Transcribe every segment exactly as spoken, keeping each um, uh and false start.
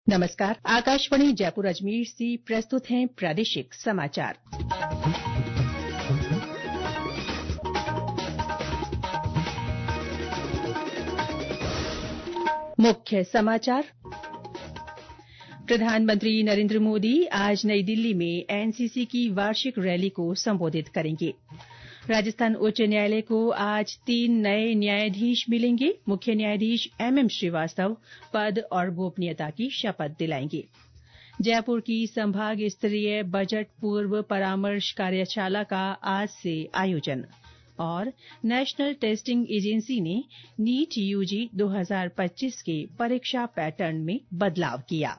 नमस्कार। आकाशवाणी जयपुर अजमेर से प्रस्तुत हैं प्रादेशिक समाचार। मुख्य समाचार। प्रधानमंत्री नरेंद्र मोदी आज नई दिल्ली में एनसीसी की वार्षिक रैली को संबोधित करेंगे। राजस्थान उच्च न्यायालय को आज तीन नए न्यायाधीश मिलेंगे। मुख्य न्यायाधीश एमएम श्रीवास्तव पद और गोपनीयता की शपथ दिलाएंगे। जयपुर की संभाग स्तरीय बजट पूर्व परामर्श कार्यशाला का आज से आयोजन। और नेशनल टेस्टिंग एजेंसी ने नीट यूजी दो हज़ार पच्चीस के परीक्षा पैटर्न में बदलाव किया।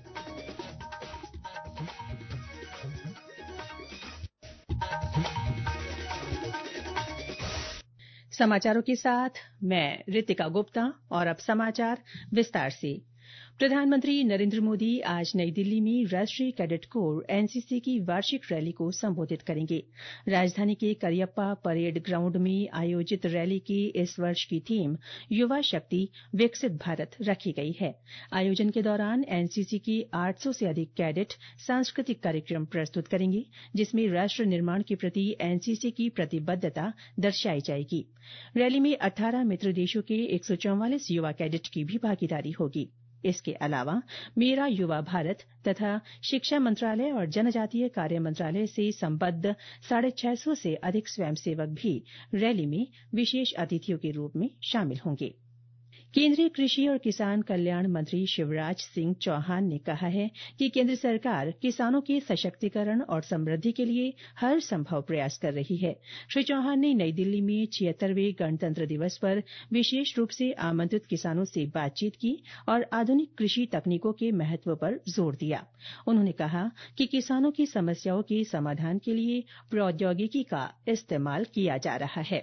समाचारों के साथ मैं रितिका गुप्ता। और अब समाचार विस्तार से। प्रधानमंत्री नरेंद्र मोदी आज नई दिल्ली में राष्ट्रीय कैडेट कोर एनसीसी की वार्षिक रैली को संबोधित करेंगे। राजधानी के करियप्पा परेड ग्राउंड में आयोजित रैली की इस वर्ष की थीम युवा शक्ति विकसित भारत रखी गई है। आयोजन के दौरान एनसीसी के आठ सौ से अधिक कैडेट सांस्कृतिक कार्यक्रम प्रस्तुत करेंगे, जिसमें राष्ट्र निर्माण के प्रति एनसीसी की प्रतिबद्धता दर्शाई जाएगी। रैली में अठारह मित्र देशों के एक सौ चौवालीस युवा कैडेट की भी भागीदारी होगी। इसके अलावा मेरा युवा भारत तथा शिक्षा मंत्रालय और जनजातीय कार्य मंत्रालय से संबद्ध साढ़े छह सौ से अधिक स्वयंसेवक भी रैली में विशेष अतिथियों के रूप में शामिल होंगे। केंद्रीय कृषि और किसान कल्याण मंत्री शिवराज सिंह चौहान ने कहा है कि केंद्र सरकार किसानों के सशक्तिकरण और समृद्धि के लिए हर संभव प्रयास कर रही है। श्री चौहान ने नई दिल्ली में छिहत्तरवें गणतंत्र दिवस पर विशेष रूप से आमंत्रित किसानों से बातचीत की और आधुनिक कृषि तकनीकों के महत्व पर जोर दिया। उन्होंने कहा कि किसानों की समस्याओं के समाधान के लिए प्रौद्योगिकी का इस्तेमाल किया जा रहा है।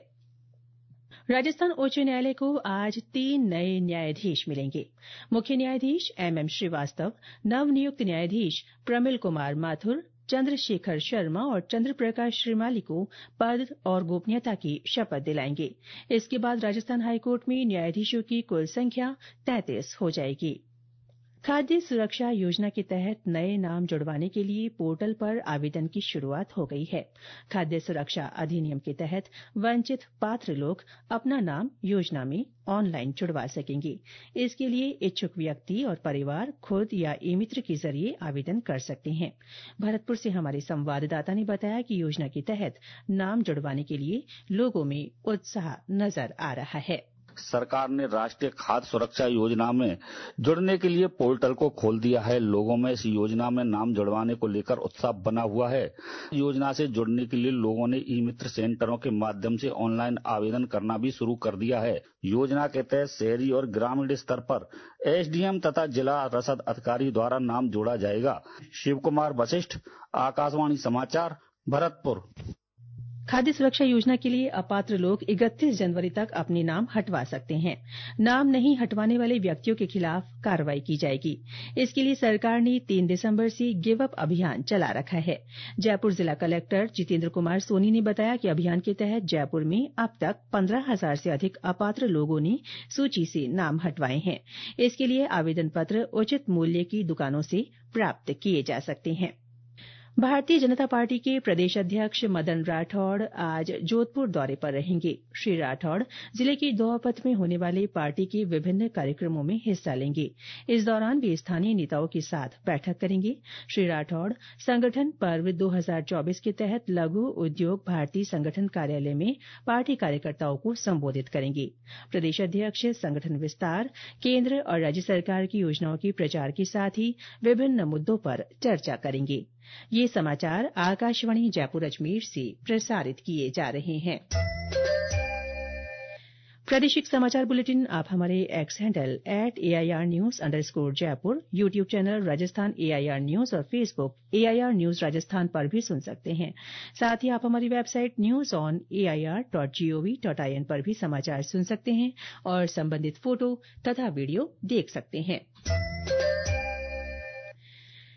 राजस्थान उच्च न्यायालय को आज तीन नए न्यायाधीश मिलेंगे। मुख्य न्यायाधीश एमएम श्रीवास्तव नवनियुक्त न्यायाधीश प्रमिल कुमार माथुर, चंद्रशेखर शर्मा और चंद्र प्रकाश श्रीमाली को पद और गोपनीयता की शपथ दिलाएंगे। इसके बाद राजस्थान हाईकोर्ट में न्यायाधीशों की कुल संख्या तैंतीस हो जाएगी। खाद्य सुरक्षा योजना के तहत नए नाम जुड़वाने के लिए पोर्टल पर आवेदन की शुरुआत हो गई है। खाद्य सुरक्षा अधिनियम के तहत वंचित पात्र लोग अपना नाम योजना में ऑनलाइन जुड़वा सकेंगे। इसके लिए इच्छुक व्यक्ति और परिवार खुद या ई मित्र के जरिए आवेदन कर सकते हैं। भरतपुर से हमारे संवाददाता ने बताया कि योजना के तहत नाम जुड़वाने के लिए लोगों में उत्साह नजर आ रहा है। सरकार ने राष्ट्रीय खाद्य सुरक्षा योजना में जुड़ने के लिए पोर्टल को खोल दिया है। लोगों में इस योजना में नाम जुड़वाने को लेकर उत्साह बना हुआ है। योजना से जुड़ने के लिए लोगों ने ई मित्र सेंटरों के माध्यम से ऑनलाइन आवेदन करना भी शुरू कर दिया है। योजना के तहत शहरी और ग्रामीण स्तर पर एसडीएम तथा जिला रसद अधिकारी द्वारा नाम जोड़ा जाएगा। शिव कुमार वशिष्ठ, आकाशवाणी समाचार, भरतपुर। खाद्य सुरक्षा योजना के लिए अपात्र लोग इकतीस जनवरी तक अपने नाम हटवा सकते हैं। नाम नहीं हटवाने वाले व्यक्तियों के खिलाफ कार्रवाई की जाएगी। इसके लिए सरकार ने तीन दिसंबर से गिव अप अभियान चला रखा है। जयपुर जिला कलेक्टर जितेंद्र कुमार सोनी ने बताया कि अभियान के तहत जयपुर में अब तक पंद्रह हजार से अधिक अपात्र लोगों ने सूची से नाम हटवाए हैं। इसके लिए आवेदन पत्र उचित मूल्य की दुकानों से प्राप्त किए जा सकते हैं। भारतीय जनता पार्टी के प्रदेश अध्यक्ष मदन राठौड़ आज जोधपुर दौरे पर रहेंगे। श्री राठौड़ जिले के दोहपत में होने वाले पार्टी के विभिन्न कार्यक्रमों में हिस्सा लेंगे। इस दौरान वे स्थानीय नेताओं के साथ बैठक करेंगे। श्री राठौड़ संगठन पर्व दो हज़ार चौबीस के तहत लघु उद्योग भारती संगठन कार्यालय में पार्टी कार्यकर्ताओं को संबोधित करेंगे। प्रदेश अध्यक्ष संगठन विस्तार, केंद्र और राज्य सरकार की योजनाओं के प्रचार के साथ ही विभिन्न मुद्दों पर चर्चा करेंगे। ये समाचार आकाशवाणी जयपुर अजमेर से प्रसारित किए जा रहे हैं। प्रादेशिक समाचार बुलेटिन आप हमारे X handle at AIR news underscore Jaipur, YouTube channel Rajasthan AIR news और फेसबुक एआईआर न्यूज राजस्थान पर भी सुन सकते हैं। साथ ही आप हमारी website news on AIR dot GOV dot IN पर भी समाचार सुन सकते हैं और संबंधित फोटो तथा वीडियो देख सकते हैं।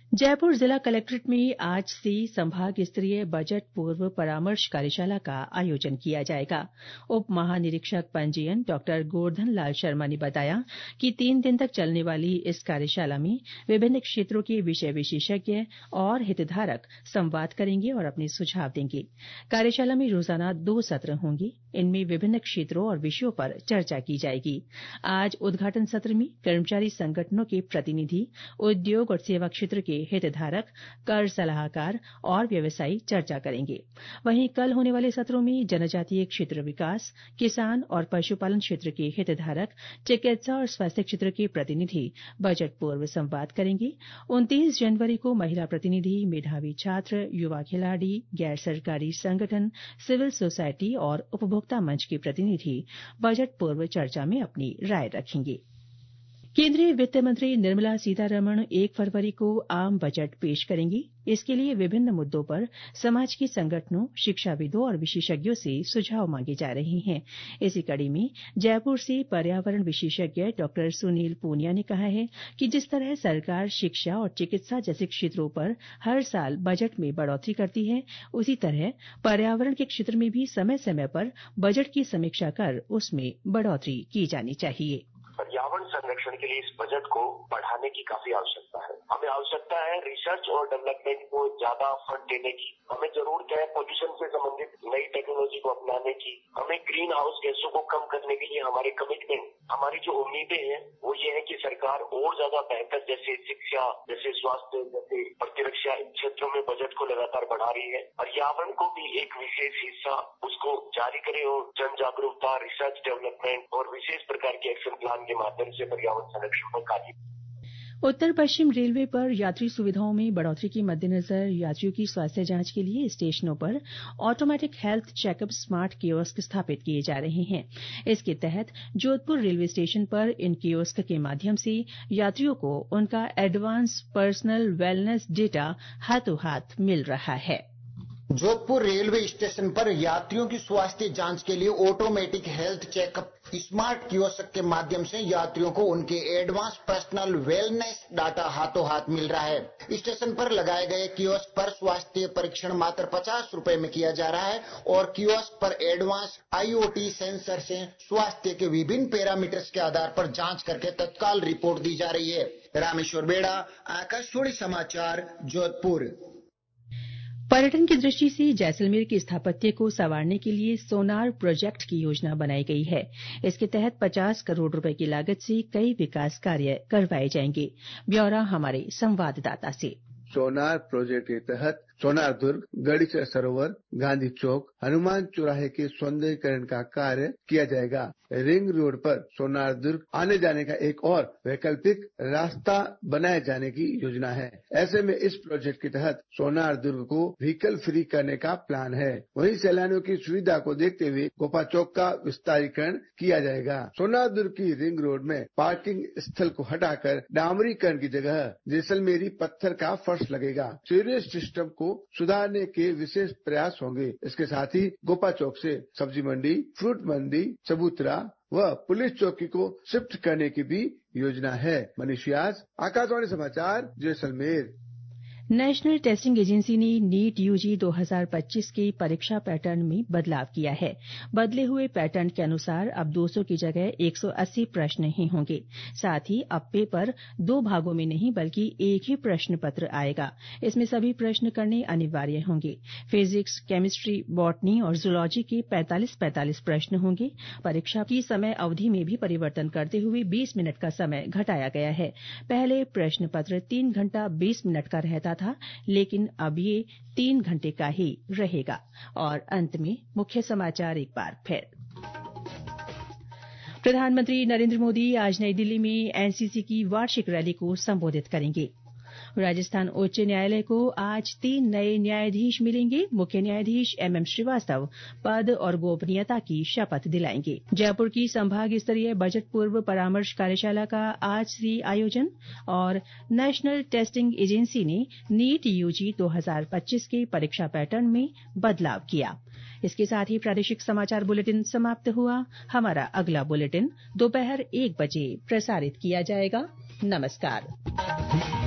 जयपुर जिला कलेक्ट्रेट में आज से संभाग स्तरीय बजट पूर्व परामर्श कार्यशाला का आयोजन किया जाएगा। उप महानिरीक्षक पंजीयन डॉ गोवर्धन लाल शर्मा ने बताया कि तीन दिन तक चलने वाली इस कार्यशाला में विभिन्न क्षेत्रों के विषय विशेषज्ञ और हितधारक संवाद करेंगे और अपने सुझाव देंगे। कार्यशाला में रोजाना दो सत्र होंगे। इनमें विभिन्न क्षेत्रों और विषयों पर चर्चा की जाएगी। आज उद्घाटन सत्र में कर्मचारी संगठनों के प्रतिनिधि, उद्योग और सेवा क्षेत्र के हितधारक, कर सलाहकार और व्यवसायी चर्चा करेंगे। वहीं कल होने वाले सत्रों में जनजातीय क्षेत्र विकास, किसान और पशुपालन क्षेत्र के हितधारक, चिकित्सा और स्वास्थ्य क्षेत्र के प्रतिनिधि बजट पूर्व संवाद करेंगे। उनतीस जनवरी को महिला प्रतिनिधि, मेधावी छात्र, युवा खिलाड़ी, गैर सरकारी संगठन, सिविल सोसायटी और उपभोक्ता मंच के प्रतिनिधि बजट पूर्व चर्चा में अपनी राय रखेंगे। केंद्रीय वित्त मंत्री निर्मला सीतारमण एक फरवरी को आम बजट पेश करेंगी। इसके लिए विभिन्न मुद्दों पर समाज के संगठनों, शिक्षाविदों और विशेषज्ञों से सुझाव मांगे जा रहे हैं। इसी कड़ी में जयपुर से पर्यावरण विशेषज्ञ डॉ सुनील पूनिया ने कहा है कि जिस तरह सरकार शिक्षा और चिकित्सा जैसे क्षेत्रों पर हर साल बजट में बढ़ोतरी करती है, उसी तरह पर्यावरण के क्षेत्र में भी समय समय पर बजट की समीक्षा कर उसमें बढ़ोतरी की जानी चाहिए। पर्यावरण संरक्षण के लिए इस बजट को बढ़ाने की काफी आवश्यकता है। हमें आवश्यकता है रिसर्च और डेवलपमेंट को ज्यादा फंड देने की। हमें जरूरत है पोल्यूशन से संबंधित नई टेक्नोलॉजी को अपनाने की। हमें ग्रीन हाउस गैसों को कम करने के लिए हमारे कमिटमेंट, हमारी जो उम्मीदें हैं वो ये है कि सरकार और ज्यादा बेहतर, जैसे शिक्षा, जैसे स्वास्थ्य, जैसे प्रतिरक्षा क्षेत्रों में बजट को लगातार बढ़ा रही है। पर्यावरण को भी एक विशेष हिस्सा उसको जारी करे और जन जागरूकता, रिसर्च डेवलपमेंट और विशेष प्रकार के एक्शन प्लान के माध्यम से पर्यावरण संरक्षण में कार्य। उत्तर पश्चिम रेलवे पर यात्री सुविधाओं में बढ़ोतरी के मद्देनजर यात्रियों की स्वास्थ्य जांच के लिए स्टेशनों पर automatic health checkup smart kiosk स्थापित किए जा रहे हैं। इसके तहत जोधपुर रेलवे स्टेशन पर इन कियोस्क के माध्यम से यात्रियों को उनका एडवांस पर्सनल वेलनेस डेटा हाथों हाथ मिल रहा है। जोधपुर रेलवे स्टेशन पर यात्रियों की स्वास्थ्य जांच के लिए automatic health checkup smart kiosk के माध्यम से यात्रियों को उनके एडवांस पर्सनल वेलनेस डाटा हाथों हाथ मिल रहा है। स्टेशन पर लगाए गए कियोस्क पर स्वास्थ्य परीक्षण मात्र पचास रुपए में किया जा रहा है और कियोस्क पर एडवांस आईओटी सेंसर से स्वास्थ्य के विभिन्न पैरामीटर्स के आधार पर जांच करके तत्काल रिपोर्ट दी जा रही है। रामेश्वर बेड़ा, आकाशवाणी समाचार, जोधपुर। पर्यटन की दृष्टि से जैसलमेर के स्थापत्य को संवारने के लिए सोनार प्रोजेक्ट की योजना बनाई गई है। इसके तहत पचास करोड़ रुपए की लागत से कई विकास कार्य करवाए जाएंगे। ब्यौरा हमारे संवाददाता से। सोनार प्रोजेक्ट के तहत सोनार दुर्ग, गढ़ीचर सरोवर, गांधी चौक, हनुमान चौराहे के सौंदर्यीकरण का कार्य किया जाएगा। रिंग रोड पर सोनार दुर्ग आने जाने का एक और वैकल्पिक रास्ता बनाए जाने की योजना है। ऐसे में इस प्रोजेक्ट के तहत सोनार दुर्ग को व्हीकल फ्री करने का प्लान है। वहीं सैलानियों की सुविधा को देखते हुए गोपा चौक का विस्तारीकरण किया जाएगा। सोनार दुर्ग की रिंग रोड में पार्किंग स्थल को हटाकर डामरीकरण की जगह जैसलमेरी पत्थर का फर्श लगेगा। सीवरेज सिस्टम को सुधारने के विशेष प्रयास होंगे। इसके साथ ही गोपा चौक से सब्जी मंडी, फ्रूट मंडी, चबूतरा व पुलिस चौकी को शिफ्ट करने की भी योजना है। मनीष व्यास, आकाशवाणी समाचार, जैसलमेर। नेशनल टेस्टिंग एजेंसी ने नीट यूजी दो हज़ार पच्चीस के परीक्षा पैटर्न में बदलाव किया है। बदले हुए पैटर्न के अनुसार अब दो सौ की जगह एक सौ अस्सी प्रश्न ही होंगे। साथ ही अब पेपर दो भागों में नहीं बल्कि एक ही प्रश्न पत्र आएगा। इसमें सभी प्रश्न करने अनिवार्य होंगे। फिजिक्स, केमिस्ट्री, बॉटनी और जूलॉजी के पैंतालीस पैंतालीस प्रश्न होंगे। परीक्षा की समय अवधि में भी परिवर्तन करते हुए बीस मिनट का समय घटाया गया है। पहले प्रश्न पत्र तीन घंटा बीस मिनट का रहता था, लेकिन अब ये तीन घंटे का ही रहेगा। और अंत में मुख्य समाचार एक बार फिर। प्रधानमंत्री नरेंद्र मोदी आज नई दिल्ली में एनसीसी की वार्षिक रैली को संबोधित करेंगे। राजस्थान उच्च न्यायालय को आज तीन नए न्यायाधीश मिलेंगे। मुख्य न्यायाधीश एम एम श्रीवास्तव पद और गोपनीयता की शपथ दिलाएंगे। जयपुर की संभाग स्तरीय बजट पूर्व परामर्श कार्यशाला का आज से आयोजन। और नेशनल टेस्टिंग एजेंसी ने नीट यूजी दो हज़ार पच्चीस के परीक्षा पैटर्न में बदलाव किया। इसके साथ ही प्रादेशिक समाचार बुलेटिन समाप्त हुआ। हमारा अगला बुलेटिन दोपहर एक बजे प्रसारित किया जाएगा। नमस्कार।